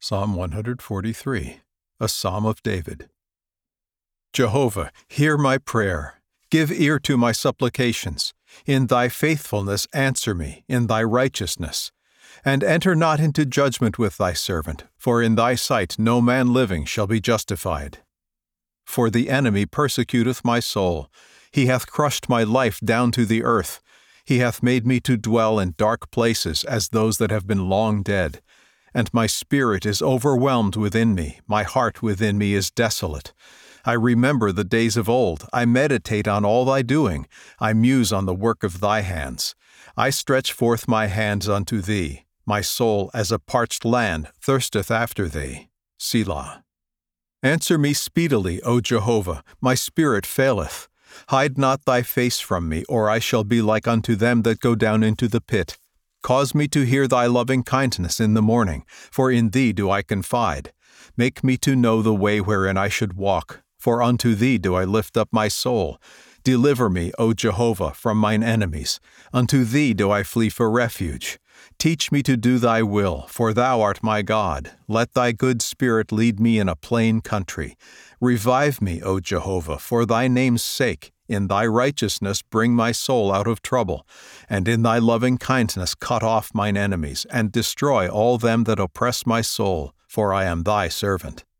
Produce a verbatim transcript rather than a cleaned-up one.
Psalm one forty-three, a Psalm of David. Jehovah, hear my prayer. Give ear to my supplications. In thy faithfulness answer me, in thy righteousness. And enter not into judgment with thy servant, for in thy sight no man living shall be justified. For the enemy persecuteth my soul. He hath crushed my life down to the earth. He hath made me to dwell in dark places as those that have been long dead. And my spirit is overwhelmed within me, my heart within me is desolate. I remember the days of old, I meditate on all thy doing, I muse on the work of thy hands. I stretch forth my hands unto thee, my soul as a parched land thirsteth after thee. Selah. Answer me speedily, O Jehovah, my spirit faileth. Hide not thy face from me, or I shall be like unto them that go down into the pit. Cause me to hear thy loving kindness in the morning, for in thee do I confide. Make me to know the way wherein I should walk, for unto thee do I lift up my soul. Deliver me, O Jehovah, from mine enemies. Unto thee do I flee for refuge. Teach me to do thy will, for thou art my God. Let thy good spirit lead me in a plain country. Revive me, O Jehovah, for thy name's sake. In thy righteousness bring my soul out of trouble, and in thy loving kindness cut off mine enemies, and destroy all them that oppress my soul, for I am thy servant.